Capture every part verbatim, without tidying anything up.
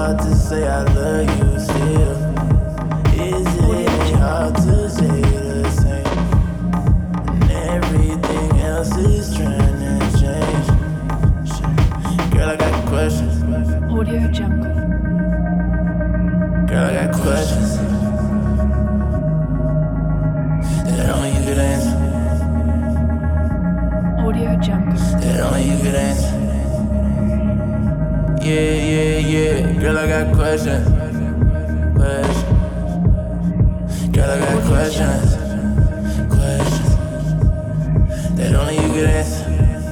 hard to say I love you still? Is it hard to say the same? And everything else is trying to change. Girl, I got questions. Audio Jungle. Girl, I got questions that only you could answer. Audio Jungle. That only you could answer. Yeah, yeah, yeah. Girl, I got questions. Questions. Girl, I got questions. Questions that only you could answer.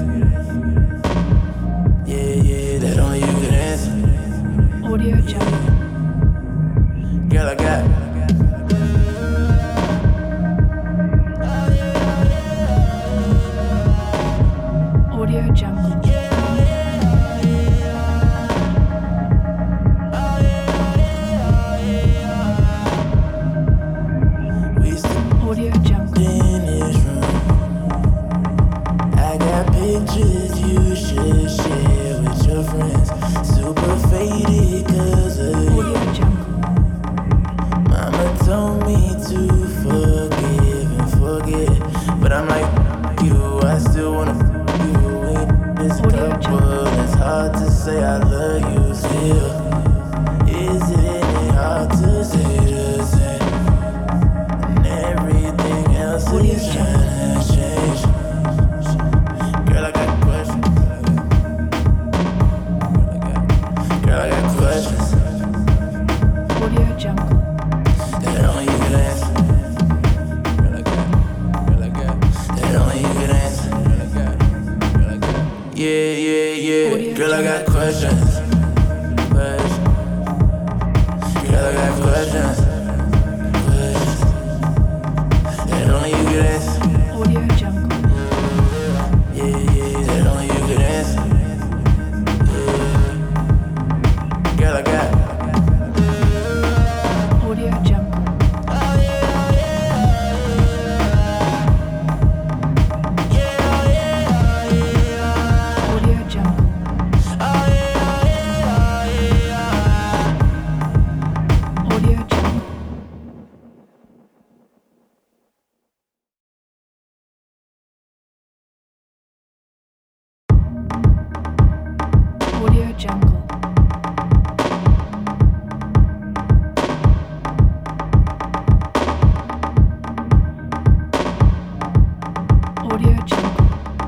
Yeah, yeah, that only you could answer. Audio Jungle. Girl, I got. Audio Jungle. We still Audio Jungle. in this room. I got pictures you should share with your friends. Super faded cause of you. Audio Jungle. Mama told me to forgive and forget, but I'm like you, I still wanna f you in this Audio couple. It's hard to say I love you still. Is it hard to say the same? And everything else Audio is trying to change. Girl, I got questions. Girl, I got questions Audio Jungle. that only you could answer. Girl, I got, girl, I got that only you could answer. Girl, I got, girl, I got. Yeah, yeah, yeah. Girl, I got questions. Questions. Girl, I got questions. Questions that only you could answer. Audio Jungle. Yeah, yeah, that only you could answer. Yeah. Girl, I got. Audio Jungle. Audio Jungle. Audio Jungle. Audio Jungle. Audio Jungle.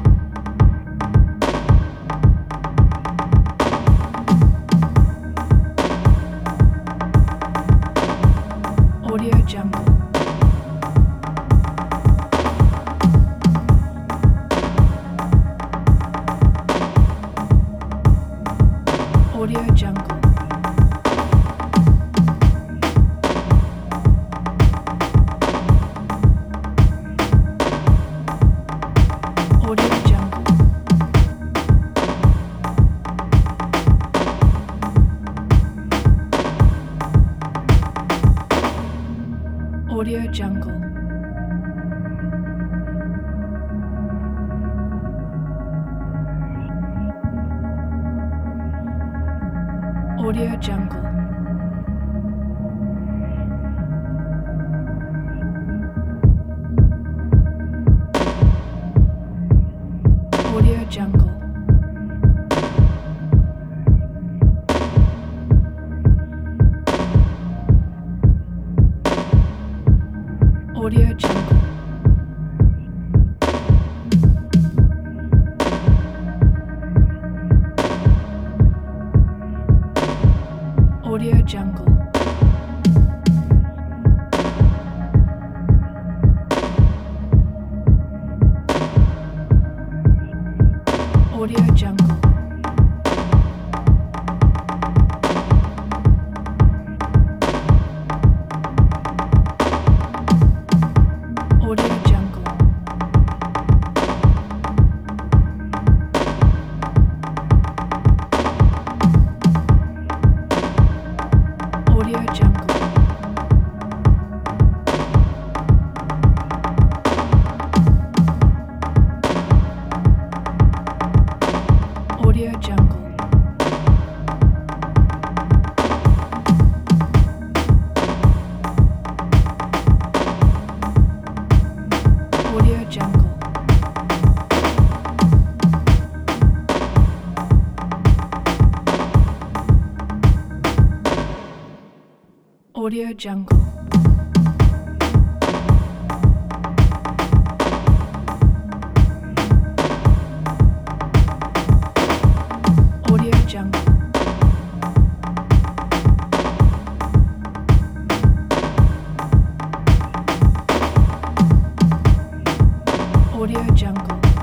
Audio Jungle. Audio Jungle. Audio Jungle. Audio Jungle. Audio Jungle. Audio Jungle. Audio Jungle. Audio Jungle. Audio Jungle. Audio Jungle. Audio Jungle. Audio Jungle. Audio Jungle. Audio Jungle.